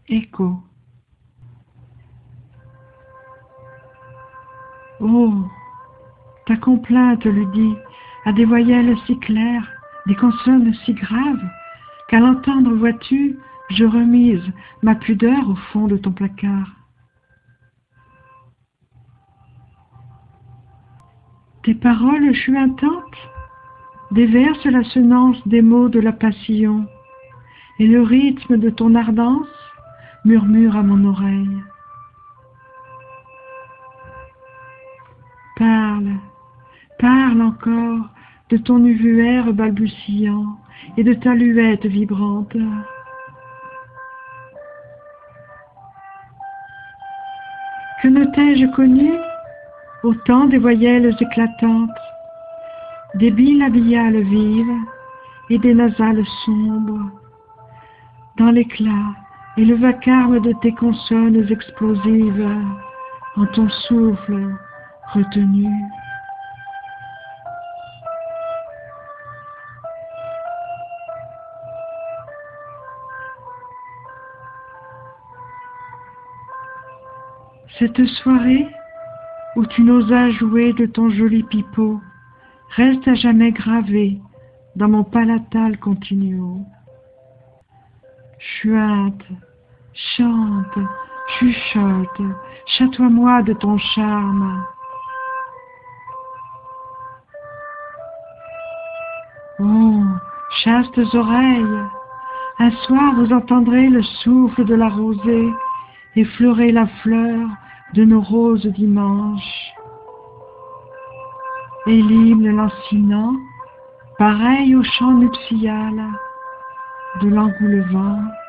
Écho. Oh, ta complainte, Ludie, a des voyelles si claires, des consonnes si graves, qu'à l'entendre, vois-tu, je remise ma pudeur au fond de ton placard. Tes paroles chuintantes déversent la semence des mots de la passion, et le rythme de ton ardence murmure à mon oreille. Parle, parle encore de ton uvuaire balbutiant et de ta luette vibrante. Que ne t'ai-je connu au temps des voyelles éclatantes, des bilabiales vives et des nasales sombres, dans l'éclat et le vacarme de tes consonnes explosives, en ton souffle retenu. Cette soirée où tu n'osas jouer de ton joli pipeau reste à jamais gravée dans mon palatal continuo. Chuinte, chante, chuchote, chatoie-moi de ton charme. Oh, chastes oreilles, un soir vous entendrez le souffle de la rosée effleurer la fleur de nos roses dimanches. Et l'hymne lancinant, pareil au chant nuptial de l'engoulevent,